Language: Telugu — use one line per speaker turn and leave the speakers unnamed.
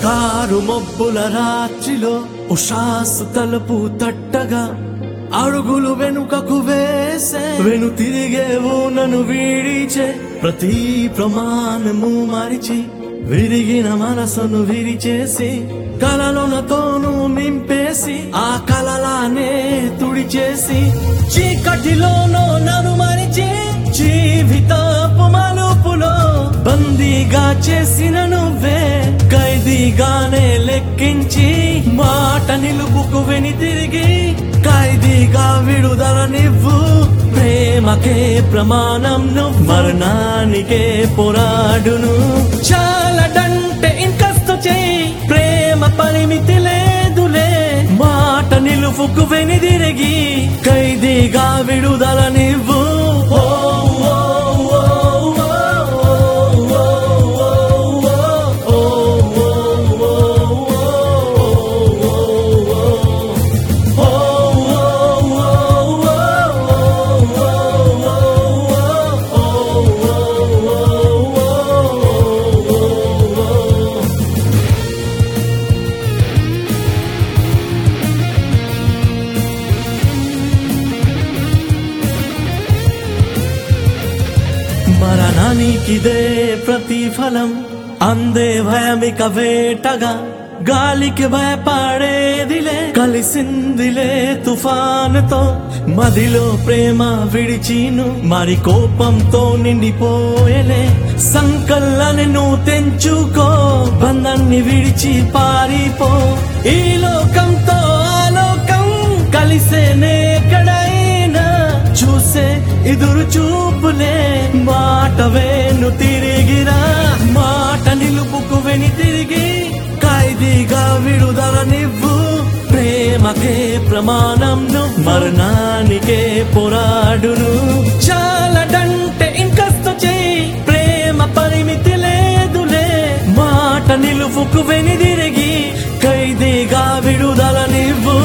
కారు మబ్బుల రాత్రిలో ఉషాసు తలుపు తట్టగా అడుగులు వెనుకకు వేసే వెను తిరిగేవు నన్ను వీడిచే ప్రతి ప్రమాణము మరిచి విరిగిన మనసును విరిచేసి కలలోనతోను నింపేసి ఆ కలలానే తుడిచేసి చీకటిలోనో నన్ను మరిచి జీవితపు మలుపులో బందీగా చేసిన నువ్వే ఖైదీగానే లెక్కించి మాట నిలుపుకు వెని తిరిగి ఖైదీగా విడుదల నివ్వు ప్రేమకే ప్రమాణం నువ్వు మరణానికే పోరాడును చాలడంటే ఇంకస్తు చేయి ప్రేమ పరిమితి లేదులే మాట నిలుపుకు వెని తిరిగి ఖైదీగా విడుదల నివ్వు మరణానికిదే ప్రతిఫలం అందే భయమిక వేటగా గాలికి భయపడేదిలే కలిసిందిలే తుఫానుతో మదిలో ప్రేమ విడిచిను మరి కోపంతో నిండిపోయలే సంకల్లాన్ని నువ్వు తెంచుకో బంధాన్ని విడిచి పారిపో ఈ లోకంతో ఆ లోకం కలిసేనేకడైనా చూసే ఎదురు చూపులే మాట వేను తిరిగిరా మాట నిలుపుకు వెని తిరిగి ఖైదీగా విడుదల నివ్వు ప్రేమకే ప్రమాణం నువ్వు మరణానికే పోరాడును చాలడంటే ఇంకస్తు చేయి ప్రేమ పరిమితి లేదులే మాట నిలుపుకు వెని తిరిగి ఖైదీగా విడుదల నివ్వు